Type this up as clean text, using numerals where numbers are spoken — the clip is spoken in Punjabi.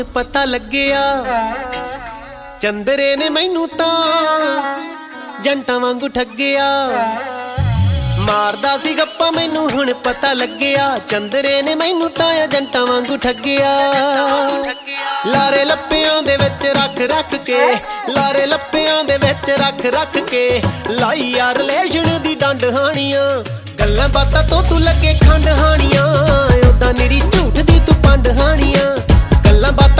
ਪਤਾ ਲੱਗਿਆ ਚੰਦਰੇ ਨੇ ਮੈਨੂੰ ਤਾਂ ਜੰਟਾਂ ਵਾਂਗੂ ਠੱਗਿਆ। ਮਾਰਦਾ ਸੀ ਗੱਪਾ ਮੈਨੂੰ ਹੁਣ ਪਤਾ ਲੱਗਿਆ ਚੰਦਰੇ ਨੇ ਮੈਨੂੰ ਤਾਂ ਜੰਟਾਂ ਵਾਂਗੂ ਠੱਗਿਆ। ਲਾਰੇ ਲੱਪਿਆਂ ਦੇ ਵਿੱਚ ਰੱਖ ਕੇ, ਲਾਰੇ ਲੱਪਿਆਂ ਦੇ ਵਿੱਚ ਰੱਖ ਕੇ ਲਾਈ ਯਾਰ ਰਿਲੇਸ਼ਨ ਦੀ ਡੰਡ ਹਾਣੀਆਂ। ਗੱਲਾਂ ਬਾਤਾਂ ਤੋਂ ਤੂੰ ਲੱਗੇ ਖੰਡ ਹਾਣੀਆਂ, ਉਦਾਂ ਨਿਰੀ ਝੂਠ ਦੀ ਤੂੰ ਪੰਡ ਹਾਣੀਆਂ। ਗੱਲਾਂ ਬਾਤਾਂ